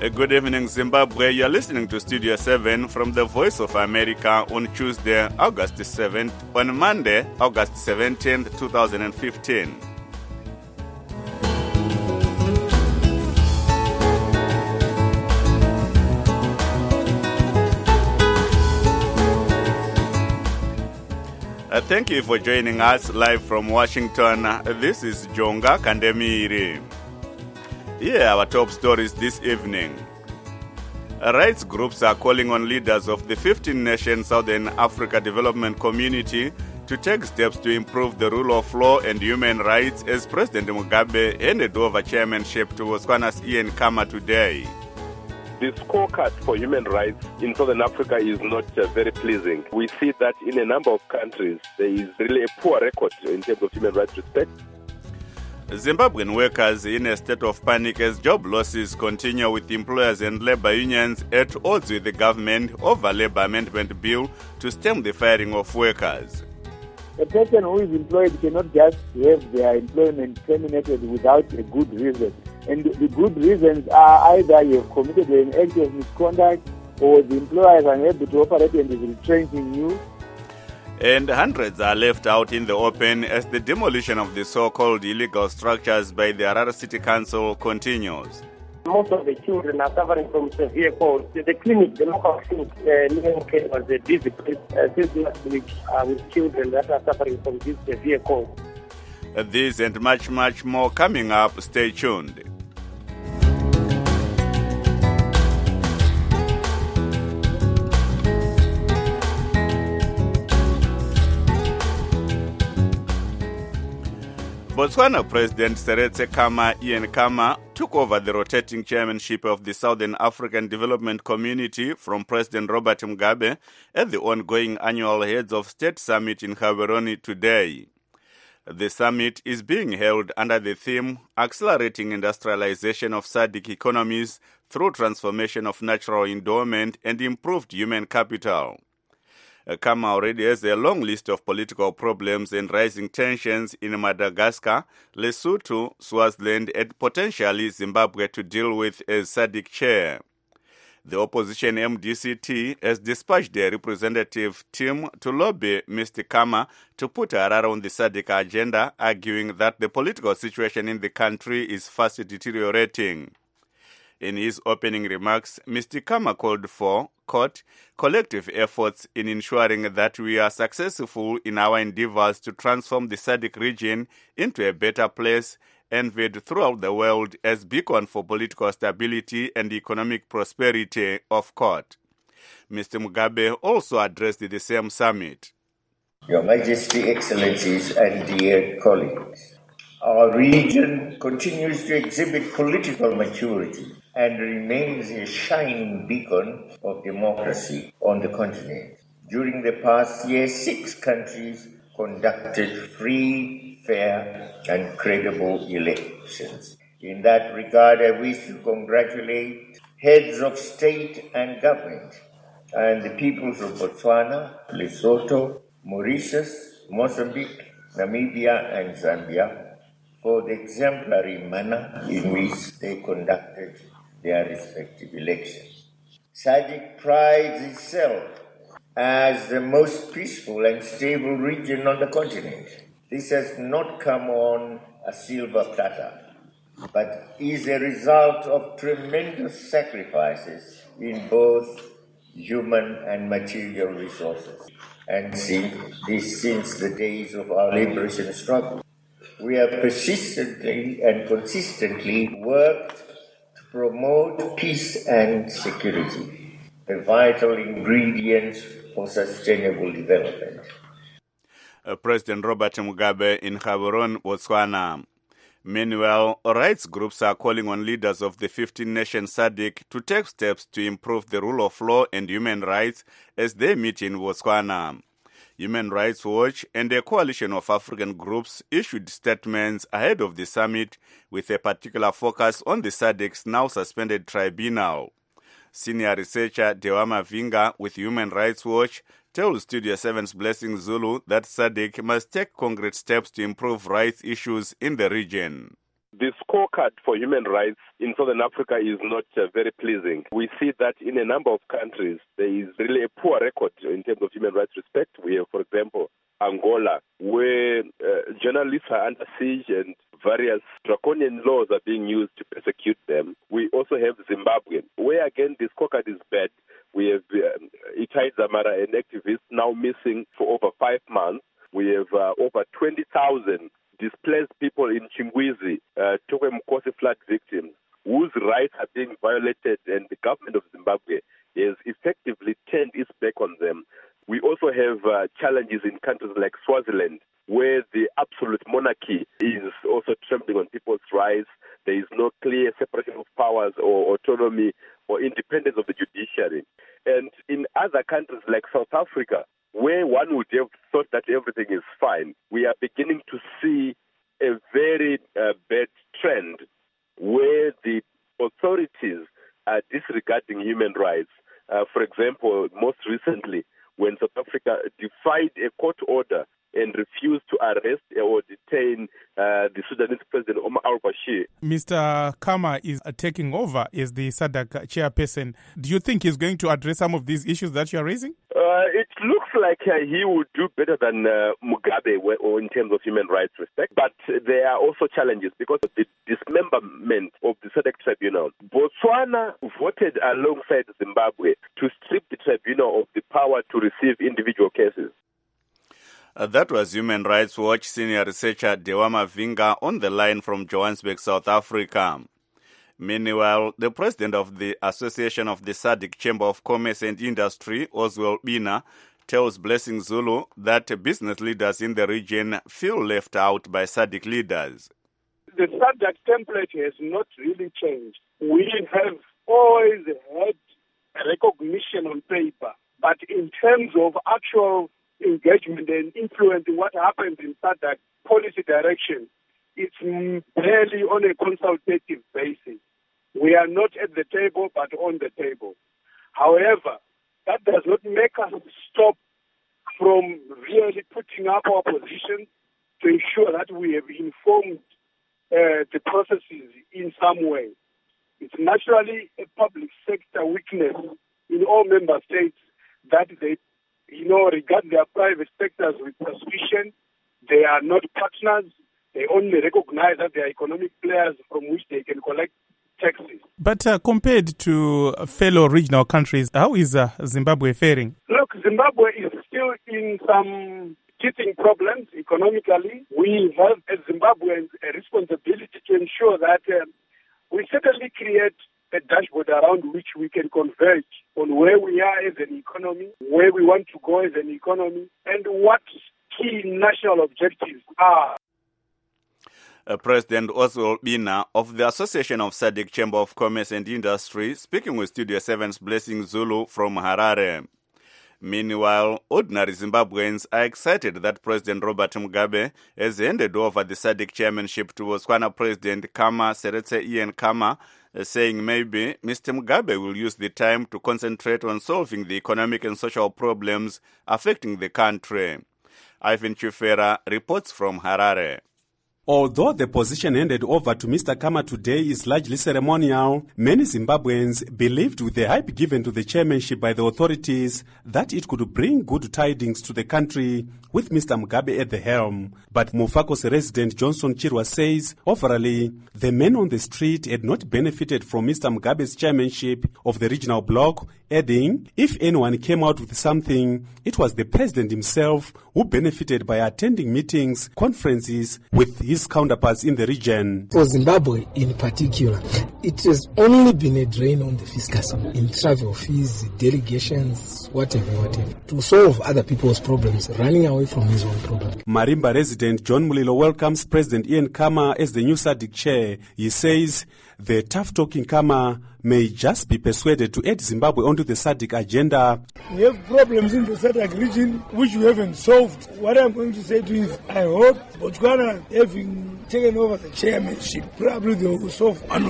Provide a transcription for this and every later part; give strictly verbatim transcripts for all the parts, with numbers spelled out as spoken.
Uh, Good evening, Zimbabwe. You're listening to Studio seven from the Voice of America on Tuesday, August seventh, on Monday, August seventeenth, twenty fifteen. Uh, thank you for joining us live from Washington. Uh, this is Jonga Kandemiri. Here are our top stories this evening. Uh, rights groups are calling on leaders of the fifteen-nation Southern Africa Development Community to take steps to improve the rule of law and human rights as President Mugabe handed over chairmanship to Botswana's Ian Khama today. The scorecard for human rights in Southern Africa is not uh, very pleasing. We see that in a number of countries, there is really a poor record in terms of human rights respect. Zimbabwean workers in a state of panic as job losses continue, with employers and labor unions at odds with the government over labor amendment bill to stem the firing of workers. A person who is employed cannot just have their employment terminated without a good reason. And the good reasons are either you have committed an act of misconduct or the employer is unable to operate and is retrenching you. And hundreds are left out in the open as the demolition of the so-called illegal structures by the Harare City Council continues. Most of the children are suffering from severe colds. The clinic, the local clinic, uh, Living Care was a busy place uh, since last week uh, with children that are suffering from this severe cold. Uh, This and much, much more coming up. Stay tuned. Botswana President Seretse Khama Ian Khama took over the rotating chairmanship of the Southern African Development Community from President Robert Mugabe at the ongoing annual Heads of State Summit in Gaborone today. The summit is being held under the theme Accelerating Industrialization of S A D C Economies through Transformation of Natural Endowment and Improved Human Capital. Khama already has a long list of political problems and rising tensions in Madagascar, Lesotho, Swaziland, and potentially Zimbabwe to deal with as S A D C chair. The opposition M D C T has dispatched their representative team to lobby Mister Khama to put Harare on the S A D C agenda, arguing that the political situation in the country is fast deteriorating. In his opening remarks, Mister Khama called for, quote, collective efforts in ensuring that we are successful in our endeavors to transform the S A D C region into a better place, envied throughout the world as beacon for political stability and economic prosperity, of court. Mister Mugabe also addressed the same summit. Your Majesty, Excellencies, and dear colleagues, our region continues to exhibit political maturity and remains a shining beacon of democracy on the continent. During the past year, six countries conducted free, fair, and credible elections. In that regard, I wish to congratulate heads of state and government and the peoples of Botswana, Lesotho, Mauritius, Mozambique, Namibia, and Zambia for the exemplary manner in which they conducted their respective elections. S A D C prides itself as the most peaceful and stable region on the continent. This has not come on a silver platter, but is a result of tremendous sacrifices in both human and material resources. And since, this since the days of our liberation struggle, we have persistently and consistently worked to promote peace and security, the vital ingredients for sustainable development. Uh, President Robert Mugabe in Gaborone, Botswana. Meanwhile, rights groups are calling on leaders of the fifteen-nation S A D C to take steps to improve the rule of law and human rights as they meet in Botswana. Human Rights Watch and a coalition of African groups issued statements ahead of the summit with a particular focus on the S A D C's now suspended tribunal. Senior researcher Dewama Vinga with Human Rights Watch tells Studio seven's Blessing Zulu that S A D C must take concrete steps to improve rights issues in the region. The scorecard for human rights in Southern Africa is not uh, very pleasing. We see that in a number of countries, there is really a poor record in terms of human rights respect. We have, for example, Angola, where uh, journalists are under siege and various draconian laws are being used to persecute them. We also have Zimbabwe, where again the scorecard is bad. We have uh, Itai Dzamara, an activist, now missing for over five months. We have uh, over twenty thousand displaced people in Chingwizi, uh, Tokwe Mkosi flood victims, whose rights are being violated, and the government of Zimbabwe has effectively turned its back on them. We also have uh, challenges in countries like Swaziland, where the absolute monarchy is also trampling on people's rights. There is no clear separation of powers or autonomy or independence of the judiciary. And in other countries like South Africa, where one would have thought that everything is fine, we are beginning to see a very uh, bad trend where the authorities are disregarding human rights. Uh, for example, most recently, when South Africa defied a court order and refused to arrest or detain uh, the Sudanese President Omar al-Bashir. Mister Khama is uh, taking over as the SADC chairperson. Do you think he's going to address some of these issues that you're raising? Uh, it looks like uh, he would do better than uh, Mugabe or in terms of human rights respect. But there are also challenges because of the dismemberment of the SADC tribunal. Botswana voted alongside Zimbabwe to strip the tribunal of the power to receive individual cases. Uh, that was Human Rights Watch senior researcher Dewama Vinga on the line from Johannesburg, South Africa. Meanwhile, the president of the Association of the SADC Chamber of Commerce and Industry, Oswald Bina, tells Blessing Zulu that business leaders in the region feel left out by SADC leaders. The SADC template has not really changed. We have always had a recognition on paper, but in terms of actual engagement and influencing what happens in SADC policy direction, it's barely on a consultative basis. We are not at the table, but on the table. However, that does not make us stop from really putting up our position to ensure that we have informed uh, the processes in some way. It's naturally a public sector weakness in all member states that they you know, regard their private sectors with suspicion. They are not partners. They only recognize that they are economic players from which they can collect taxes. But uh, compared to fellow regional countries, how is uh, Zimbabwe faring? Look, Zimbabwe is still in some teething problems economically. We have, as Zimbabweans, a responsibility to ensure that uh, we certainly create a dashboard around which we can converge on where we are as an economy, where we want to go as an economy, and what key national objectives are. Uh, President Oswald Bina of the Association of SADC Chamber of Commerce and Industry, speaking with Studio seven's Blessing Zulu from Harare. Meanwhile, ordinary Zimbabweans are excited that President Robert Mugabe has handed over the SADC chairmanship to Botswana President Khama Seretse Ian Khama, uh, saying maybe Mister Mugabe will use the time to concentrate on solving the economic and social problems affecting the country. Ivan Chufera reports from Harare. Although the position handed over to Mister Khama today is largely ceremonial, many Zimbabweans believed with the hype given to the chairmanship by the authorities that it could bring good tidings to the country with Mister Mugabe at the helm. But Mufakos resident Johnson Chirwa says, overall, the men on the street had not benefited from Mister Mugabe's chairmanship of the regional bloc, adding, if anyone came out with something, it was the president himself who benefited by attending meetings, conferences with his counterparts in the region. For Zimbabwe in particular, it has only been a drain on the fiscus in travel fees, delegations, whatever, whatever, to solve other people's problems, running away from his own problem. Marimba resident John Mulilo welcomes President Ian Khama as the new SADC chair. He says the tough-talking Khama may just be persuaded to add Zimbabwe onto the SADC agenda. We have problems in the SADC region which we haven't solved. What I'm going to say to you is I hope Botswana, having taken over the chairmanship, probably they will solve one or two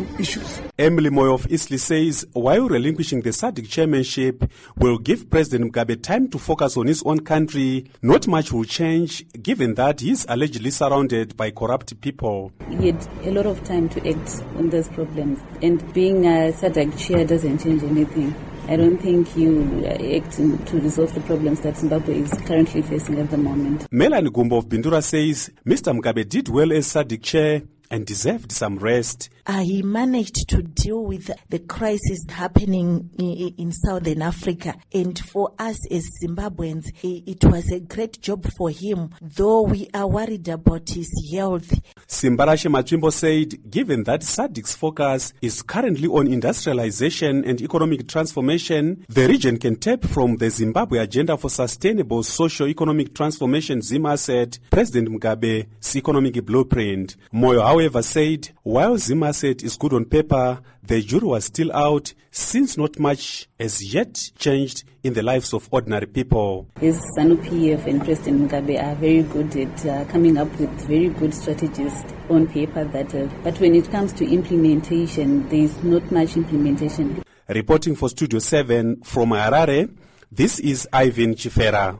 two issues. Emily Moyo of Eastleigh says while relinquishing the S A D C chairmanship will give President Mugabe time to focus on his own country, not much will change given that he is allegedly surrounded by corrupt people. He had a lot of time to act on those problems, and being a S A D C chair doesn't change anything. I don't think you act to resolve the problems that Zimbabwe is currently facing at the moment. Melanie Gumbo of Bindura says Mister Mugabe did well as S A D C chair and deserved some rest. Uh, he managed to deal with the crisis happening in, in Southern Africa. And for us as Zimbabweans, it was a great job for him, though we are worried about his health. Simbarashe Machimbo said, given that S A D C's focus is currently on industrialization and economic transformation, the region can tap from the Zimbabwe Agenda for Sustainable Socio-Economic Transformation, Zima said, President Mugabe's economic blueprint. Moyo, however, said, while Zima said is good on paper, the jury was still out since not much has yet changed in the lives of ordinary people. His ZANU-P F and President Mugabe are very good at uh, coming up with very good strategies on paper, that, uh, but when it comes to implementation, there is not much implementation. Reporting for Studio seven from Harare, this is Ivan Chifera.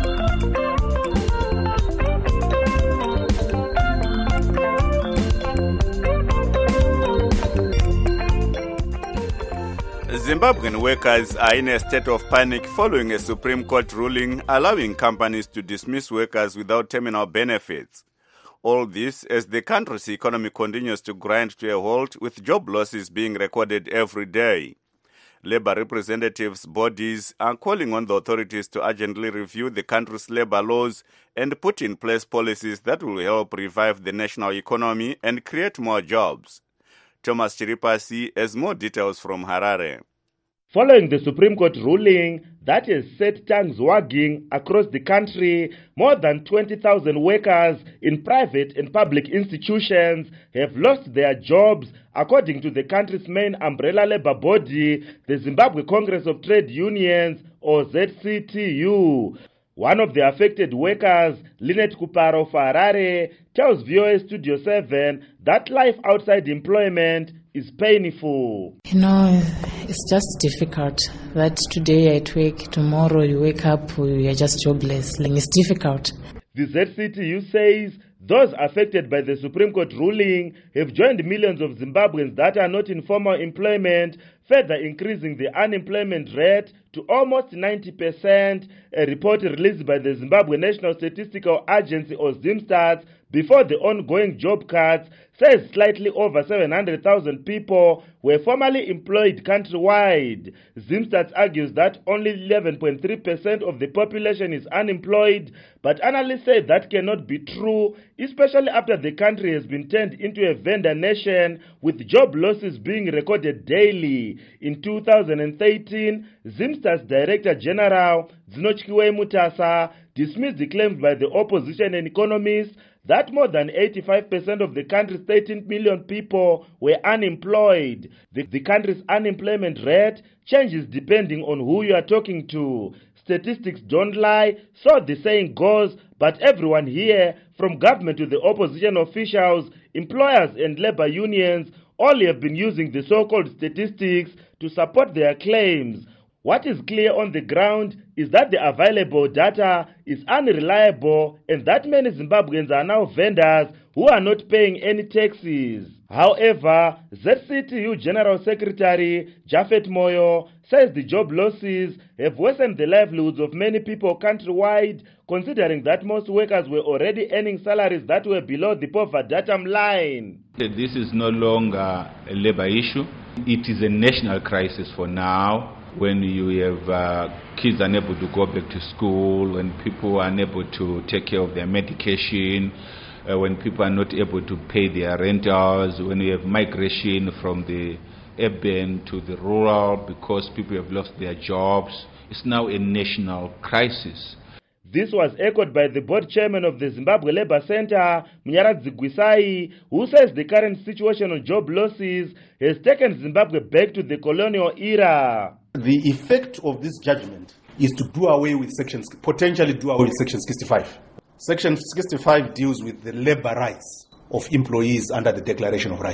Zimbabwean workers are in a state of panic following a Supreme Court ruling allowing companies to dismiss workers without terminal benefits. All this as the country's economy continues to grind to a halt, with job losses being recorded every day. Labour representatives' bodies are calling on the authorities to urgently review the country's labour laws and put in place policies that will help revive the national economy and create more jobs. Thomas Chiripasi has more details from Harare. Following the Supreme Court ruling that has set tongues wagging across the country, more than twenty thousand workers in private and public institutions have lost their jobs, according to the country's main umbrella labor body, the Zimbabwe Congress of Trade Unions, or Z C T U. One of the affected workers, Lynette Kuparo of Harare, tells V O A Studio seven that life outside employment is painful. You know, it's just difficult that today at work, tomorrow you wake up, you are just jobless. Like, it's difficult. The Z C T U says those affected by the Supreme Court ruling have joined millions of Zimbabweans that are not in formal employment, further increasing the unemployment rate to almost ninety percent, a report released by the Zimbabwe National Statistical Agency, or ZimStats, before the ongoing job cuts, says slightly over seven hundred thousand people were formerly employed countrywide. ZimStats argues that only eleven point three percent of the population is unemployed, but analysts say that cannot be true, especially after the country has been turned into a vendor nation, with job losses being recorded daily. In two thousand thirteen, ZimStats Director General Dzinochikiwe Mutasa dismissed the claims by the opposition and economists that more than eighty-five percent of the country's thirteen million people were unemployed. The, the country's unemployment rate changes depending on who you are talking to. Statistics don't lie, so the saying goes, but everyone here, from government to the opposition officials, employers and labor unions, all have been using the so-called statistics to support their claims. What is clear on the ground is that the available data is unreliable and that many Zimbabweans are now vendors who are not paying any taxes. However, Z C T U General Secretary Japhet Moyo says the job losses have worsened the livelihoods of many people countrywide, considering that most workers were already earning salaries that were below the poverty datum line. This is no longer a labor issue. It is a national crisis for now. When you have uh, kids unable to go back to school, when people are unable to take care of their medication, uh, when people are not able to pay their rentals, when you have migration from the urban to the rural because people have lost their jobs, it's now a national crisis. This was echoed by the board chairman of the Zimbabwe Labour Center, Munyaradzi Gwisai, who says the current situation on job losses has taken Zimbabwe back to the colonial era. The effect of this judgment is to do away with sections, potentially do away with Section sixty-five. Section sixty-five deals with the labor rights of employees under the Declaration of Rights.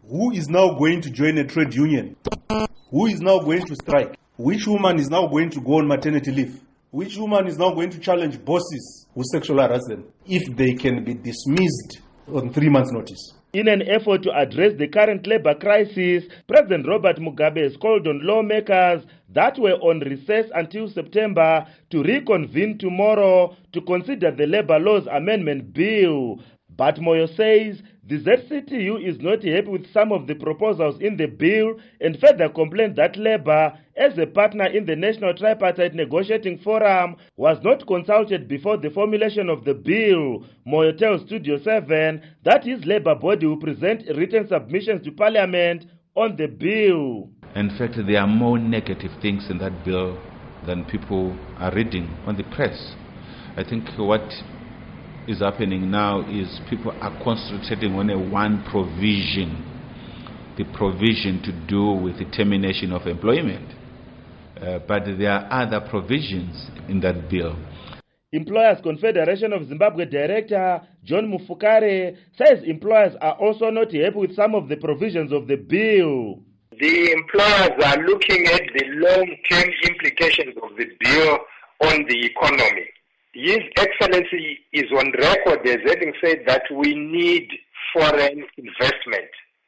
Who is now going to join a trade union? Who is now going to strike? Which woman is now going to go on maternity leave? Which woman is now going to challenge bosses who sexually harass them if they can be dismissed on three months' notice? In an effort to address the current labor crisis, President Robert Mugabe has called on lawmakers that were on recess until September to reconvene tomorrow to consider the Labor Laws Amendment Bill. But Moyo says the Z C T U is not happy with some of the proposals in the bill and further complained that Labour, as a partner in the National Tripartite Negotiating Forum, was not consulted before the formulation of the bill. Moyo tells Studio seven that his Labour body will present written submissions to Parliament on the bill. In fact, there are more negative things in that bill than people are reading on the press. I think what is happening now is people are concentrating on a one provision, the provision to do with the termination of employment. Uh, but there are other provisions in that bill. Employers Confederation of Zimbabwe Director John Mufukare says employers are also not happy with some of the provisions of the bill. The employers are looking at the long-term implications of the bill on the economy. His Excellency is on record as having said that we need foreign investment.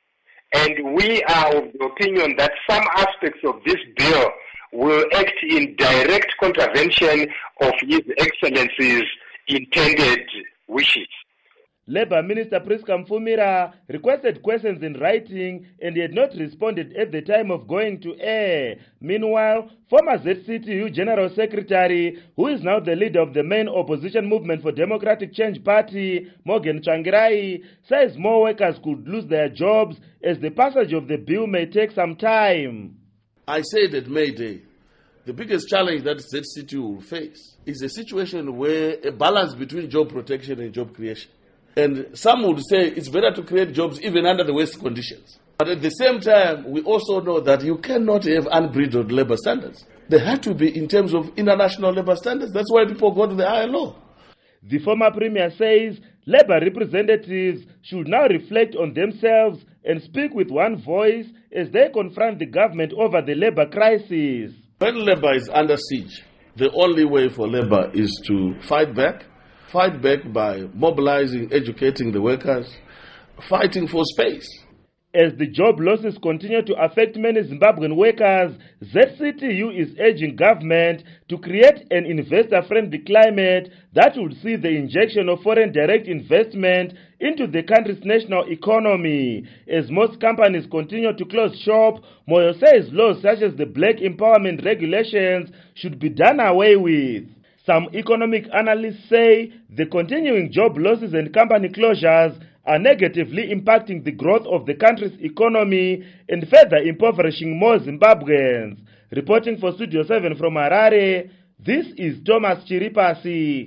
And we are of the opinion that some aspects of this bill will act in direct contravention of His Excellency's intended wishes. Labour Minister Priska Mfumira requested questions in writing and he had not responded at the time of going to air. Meanwhile, former Z C T U General Secretary, who is now the leader of the main opposition movement for Democratic Change Party, Morgan Tsvangirai, says more workers could lose their jobs as the passage of the bill may take some time. I said at May Day, the biggest challenge that Z C T U will face is a situation where a balance between job protection and job creation. And some would say it's better to create jobs even under the worst conditions. But at the same time, we also know that you cannot have unbridled labor standards. They have to be in terms of international labor standards. That's why people go to the I L O. The former premier says labor representatives should now reflect on themselves and speak with one voice as they confront the government over the labor crisis. When labor is under siege, the only way for labor is to fight back. Fight back by mobilizing, educating the workers, fighting for space. As the job losses continue to affect many Zimbabwean workers, Z C T U is urging government to create an investor-friendly climate that would see the injection of foreign direct investment into the country's national economy. As most companies continue to close shop, Moyo says laws such as the Black Empowerment Regulations should be done away with. Some economic analysts say the continuing job losses and company closures are negatively impacting the growth of the country's economy and further impoverishing more Zimbabweans. Reporting for Studio seven from Harare, this is Thomas Chiripasi.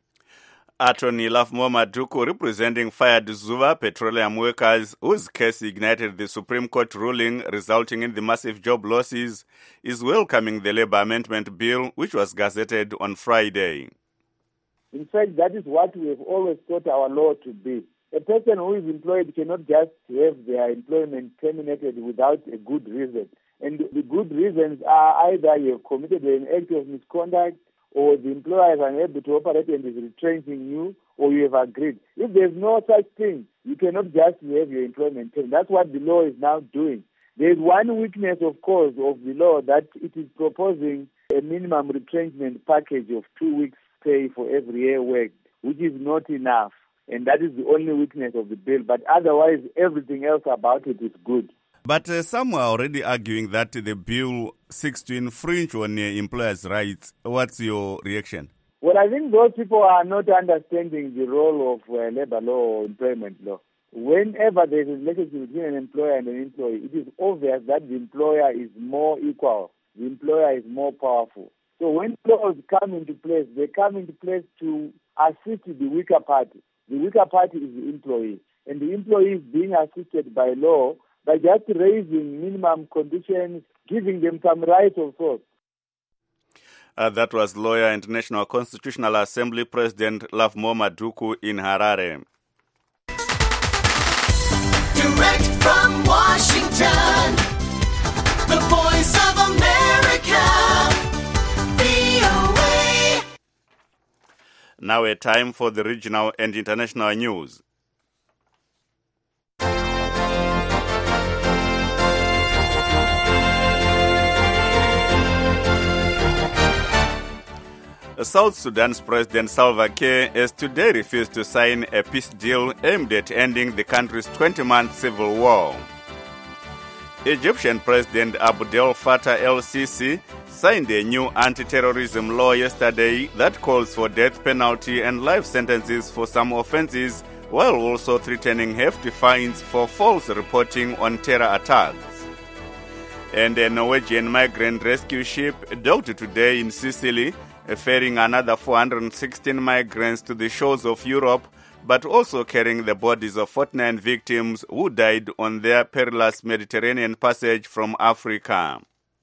Attorney Lafmo Maduku, representing Fired Zuva petroleum workers whose case ignited the Supreme Court ruling resulting in the massive job losses, is welcoming the Labour Amendment Bill, which was gazetted on Friday. In fact, that is what we have always thought our law to be. A person who is employed cannot just have their employment terminated without a good reason. And the good reasons are either you have committed an act of misconduct, or the employer is unable to operate and is retrenching you, or you have agreed. If there's no such thing, you cannot just have your employment term. That's what the law is now doing. There's one weakness, of course, of the law, that it is proposing a minimum retrenchment package of two weeks' pay for every year worked, which is not enough. And that is the only weakness of the bill. But otherwise, everything else about it is good. But uh, some are already arguing that the bill seeks to infringe on uh, employers' rights. What's your reaction? Well, I think those people are not understanding the role of uh, labor law or employment law. Whenever there is a relationship between an employer and an employee, it is obvious that the employer is more equal. The employer is more powerful. So when laws come into place, they come into place to assist the weaker party. The weaker party is the employee. And the employee is being assisted by law by just raising minimum conditions, giving them some rights of sorts. Uh, that was lawyer and National Constitutional Assembly President Lafmo Maduku in Harare. Direct from Now a time for the regional and international news. South Sudan's President Salva Kiir has today refused to sign a peace deal aimed at ending the country's twenty-month civil war. Egyptian President Abdel Fattah el-Sisi signed a new anti-terrorism law yesterday that calls for death penalty and life sentences for some offenses, while also threatening hefty fines for false reporting on terror attacks. And a Norwegian migrant rescue ship docked today in Sicily, ferrying another four hundred sixteen migrants to the shores of Europe, but also carrying the bodies of forty-nine victims who died on their perilous Mediterranean passage from Africa.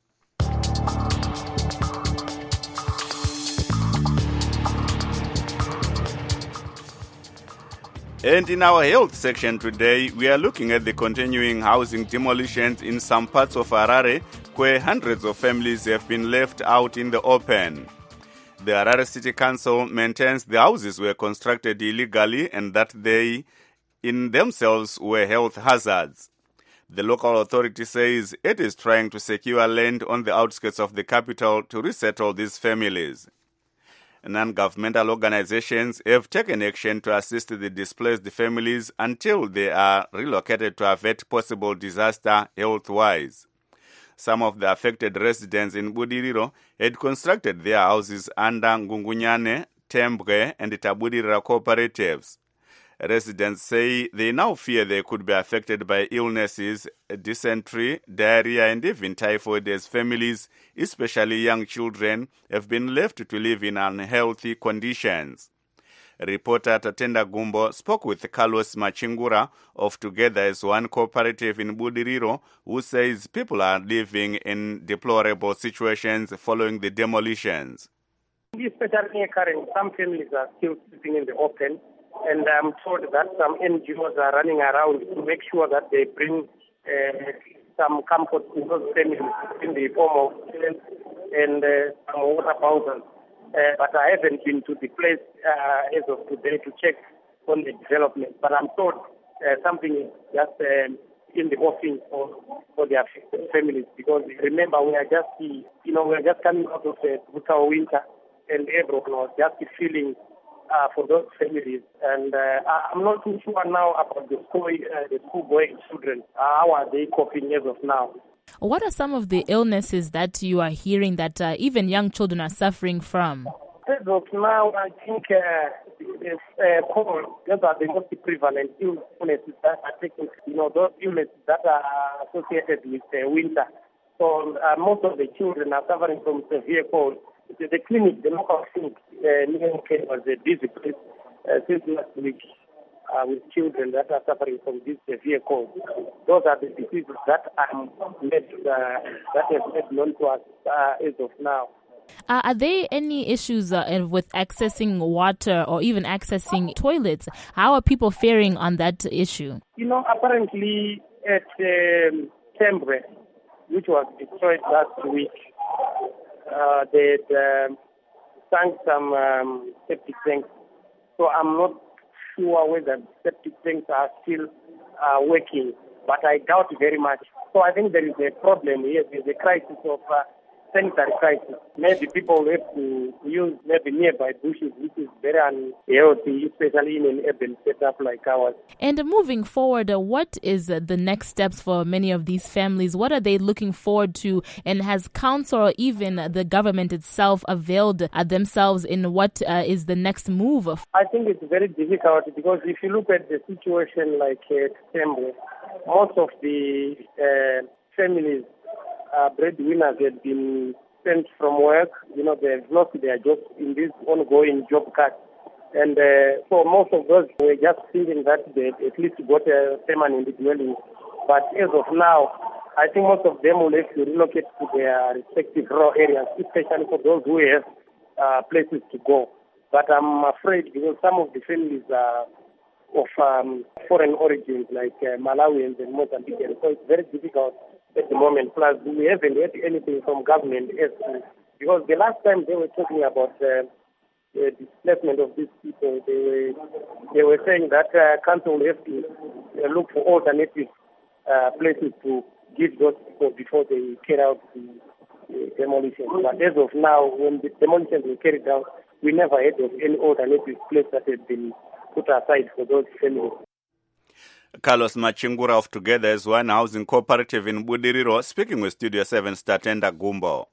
And in our health section today, we are looking at the continuing housing demolitions in some parts of Harare, where hundreds of families have been left out in the open. The Harare City Council maintains the houses were constructed illegally and that they, in themselves, were health hazards. The local authority says it is trying to secure land on the outskirts of the capital to resettle these families. Non-governmental organizations have taken action to assist the displaced families until they are relocated to avert possible disaster health-wise. Some of the affected residents in Budiriro had constructed their houses under Ngungunyane, Tembwe, and Tabudirira cooperatives. Residents say they now fear they could be affected by illnesses, dysentery, diarrhea, and even typhoid as families, especially young children, have been left to live in unhealthy conditions. Reporter Tatenda Gumbo spoke with Carlos Machingura of Together as One cooperative in Budiriro, who says people are living in deplorable situations following the demolitions. Especially near Karen, some families are still sleeping in the open, and I'm told that some N G Os are running around to make sure that they bring uh, some comfort to those families in the form of tents and uh, some water bowsers. Uh, but I haven't been to the place uh, as of today to check on the development. But I'm told uh, something is just um, in the offing for, for the affected families, because remember we are just, you know, we are just coming out of the brutal winter, and everyone was just feeling uh, for those families. And uh, I'm not too sure now about the school, uh, the school-going children. Uh, how are they coping as of now? What are some of the illnesses that you are hearing that uh, even young children are suffering from? As of now, I think uh, it's, uh, cold. Those are the most prevalent illnesses that are taking, you know, those illnesses that are associated with uh, winter. So uh, most of the children are suffering from severe cold. The, the clinic, the local clinic, uh, was a busy place uh, since last week. Uh, with children that are suffering from this severe cold. Those are the diseases that are made, uh, that have made known to us uh, as of now. Uh, are there any issues uh, with accessing water or even accessing toilets? How are people faring on that issue? You know, apparently at um, Tembwe, which was destroyed last week, uh, they um, sank some um, septic tanks. So I'm not sure whether septic tanks are still uh, working, but I doubt very much. So I think there is a problem here. There's a crisis of uh, sanitary crisis. Maybe people have to use maybe nearby bushes, which is very unhealthy, especially in an urban setup like ours. And moving forward, uh, what is uh, the next steps for many of these families? What are they looking forward to? And has council or even the government itself availed uh, themselves in what uh, is the next move? I think it's very difficult because if you look at the situation like at Tembwe, most of the uh, families Uh, breadwinners had been sent from work. You know, they've lost their jobs in this ongoing job cut. And uh, so most of those were just thinking that they at least got a permanent dwelling. But as of now, I think most of them will have to relocate to their respective rural areas, especially for those who have uh, places to go. But I'm afraid because some of the families are of um, foreign origins, like uh, Malawians and Mozambicans, so it's very difficult at the moment. Plus, we haven't heard anything from government as to, because the last time they were talking about uh, uh, displacement of these people. They were they were saying that uh, council will have to uh, look for alternative uh, places to give those people before they carry out the uh, demolition. But as of now, when the demolitions were carried out, we never heard of any alternative place that had been put aside for those families. Carlos Machingura of Together as One Housing Cooperative in Budiriro, speaking with Studio seven star Tenda Gumbo.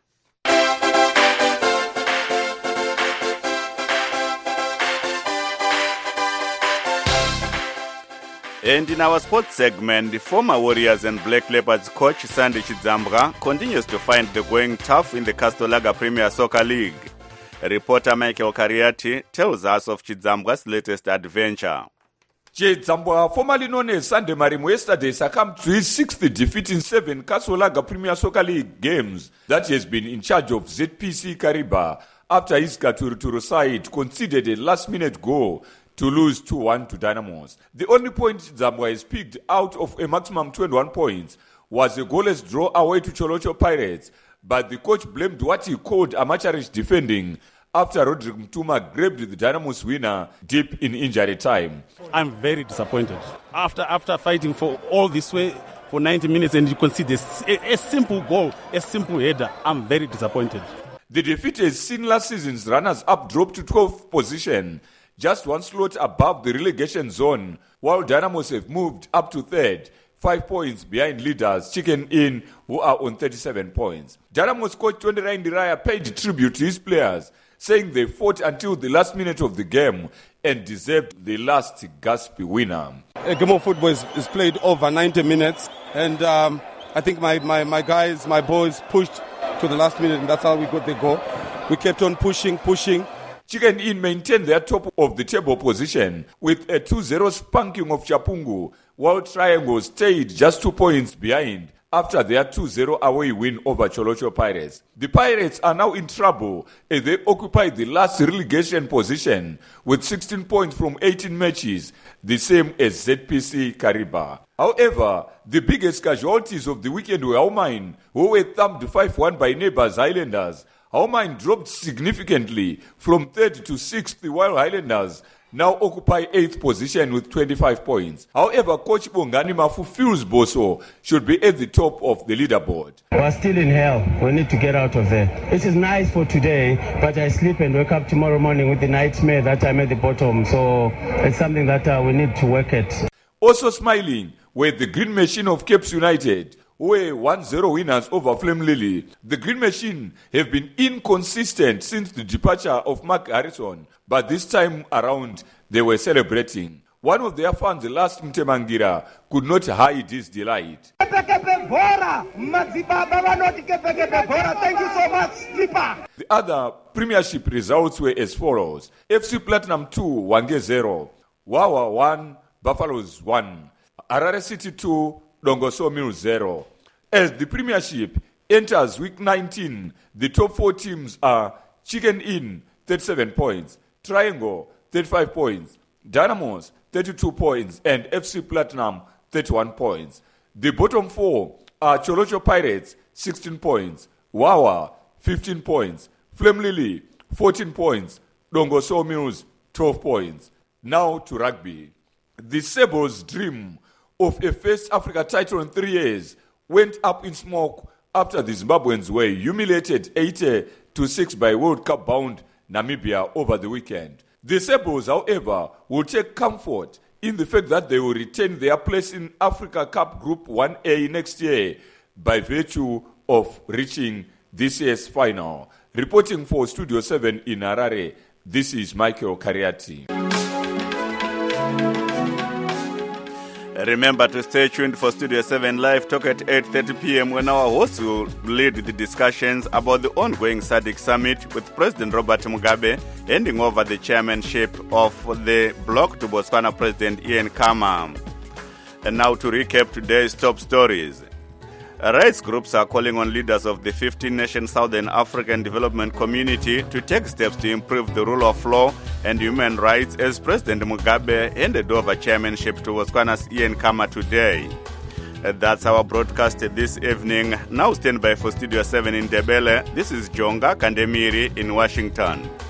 And in our sports segment, the former Warriors and Black Leopards coach Sandy Chidzambra continues to find the going tough in the Castolaga Premier Soccer League. Reporter Michael Kariati tells us of Chidzambra's latest adventure. Chidzambra, formerly known as Sunday Marimo, yesterday succumbed to his sixth defeat in seven Castolaga Premier Soccer League games that he has been in charge of Z P C Kariba after his Gaturuturu side conceded a last-minute goal to lose two one to Dynamos. The only point Chidzambra has picked out of a maximum twenty-one points was a goalless draw away to Cholocho Pirates, but the coach blamed what he called amateurish defending after Rodrigo Mtuma grabbed the Dynamos winner deep in injury time. I'm very disappointed. After after fighting for all this way for ninety minutes and you concede a, a simple goal, a simple header, I'm very disappointed. The defeat has seen last season's runners-up drop to twelfth position, just one slot above the relegation zone, while Dynamos have moved up to third, five points behind leaders Chicken Inn, who are on thirty-seven points. Dynamos coach Twenty-nine Diraya paid tribute to his players, saying they fought until the last minute of the game and deserved the last gasp winner. A game of football is, is played over ninety minutes, and um, I think my, my, my guys, my boys pushed to the last minute, and that's how we got the goal. We kept on pushing, pushing. Chicken Inn maintained their top of the table position with a two zero spanking of Chapungu, while Triangle stayed just two points behind after their two zero away win over Cholocho Pirates. The Pirates are now in trouble as they occupy the last relegation position with sixteen points from eighteen matches, the same as Z P C Kariba. However, the biggest casualties of the weekend were Haumine, who were thumped five one by neighbours Highlanders. Haumine dropped significantly from third to sixth, while Highlanders now occupy eighth position with twenty-five points. However, Coach Bongani Mafu feels Boso should be at the top of the leaderboard. We're still in hell. We need to get out of there. It is nice for today, but I sleep and wake up tomorrow morning with the nightmare that I'm at the bottom. So it's something that uh, we need to work at. Also smiling were the Green Machine of Capes United, who were one zero winners over Flame Lily. The Green Machine have been inconsistent since the departure of Mark Harrison, but this time around they were celebrating. One of their fans, last Mtemangira, could not hide his delight. Thank you so much, Slipper. The other premiership results were as follows. F C Platinum two, Wange zero. Wawa one, Buffaloes one. Harare City two, Dongoso Mill zero. As the Premiership enters week nineteen, the top four teams are Chicken Inn, thirty-seven points, Triangle, thirty-five points, Dynamos, thirty-two points, and F C Platinum, thirty-one points. The bottom four are Cholocho Pirates, sixteen points, Wawa, fifteen points, Flame Lily, fourteen points, Dongoso Mills, twelve points. Now to rugby. The Sables' dream of a first Africa title in three years went up in smoke after the Zimbabweans were humiliated eighty to six by World Cup bound Namibia over the weekend. The Sables, however, will take comfort in the fact that they will retain their place in Africa Cup Group one A next year by virtue of reaching this year's final. Reporting for Studio seven in Harare, this is Michael Kariati. Remember to stay tuned for Studio seven Live Talk at eight thirty p.m. when our hosts will lead the discussions about the ongoing S A D C Summit with President Robert Mugabe handing over the chairmanship of the bloc to Botswana President Ian Khama. And now to recap today's top stories. Rights groups are calling on leaders of the fifteen-nation Southern African Development Community to take steps to improve the rule of law and human rights as President Mugabe handed over chairmanship to Botswana's Ian Khama today. That's our broadcast this evening. Now stand by for Studio seven in Ndebele. This is Jonga Kandemiri in Washington.